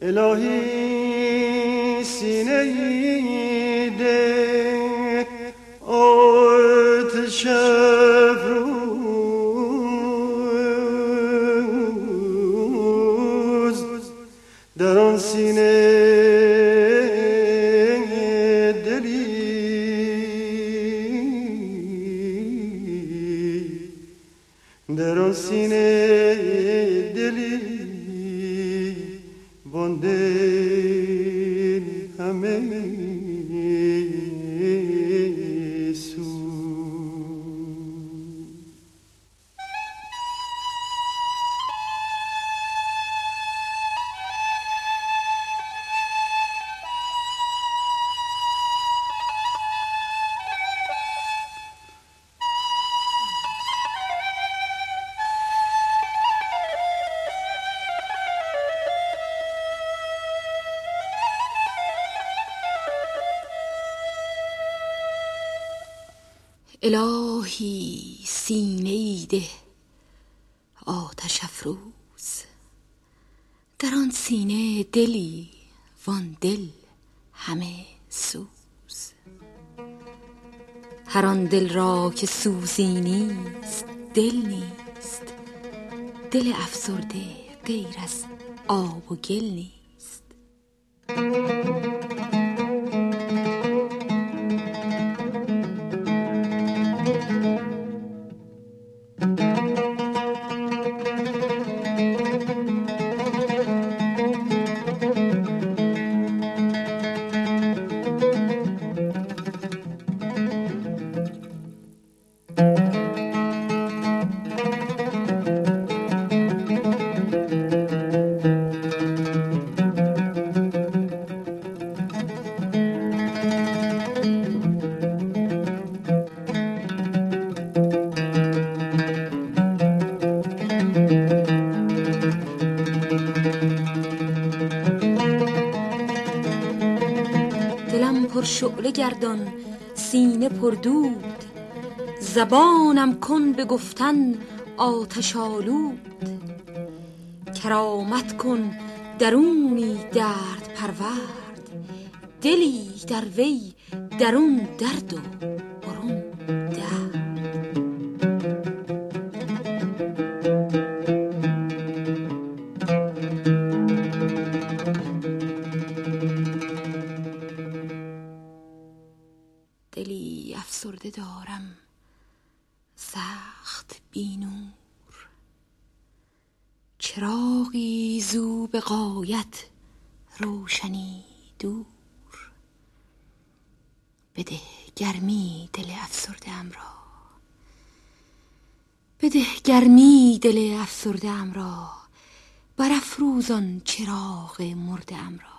الهی سینه ده آتش افروز، در آن سینه در آن سینه دلی بانده همه سو. الهی سینه ای ده آتش افروز، در آن سینه دلی وان دل همه سوز. هر آن دل را که سوزی نیست دل نیست، دل افسرده غیر از آب و گل نیست. دلم پر شعله گردان سینه پر دود، زبانم کن به گفتن آتش آلود. کرامت کن درونی درد پرورد، دلی در وی درون درد و برون درد. دلی افسرده دارم سخت بی نور، چراغی زو به غایت روشنی دور. بده گرمی دل افسرده ام را، بده گرمی دل افسرده ام را، برافروزان چراغ مرده ام را.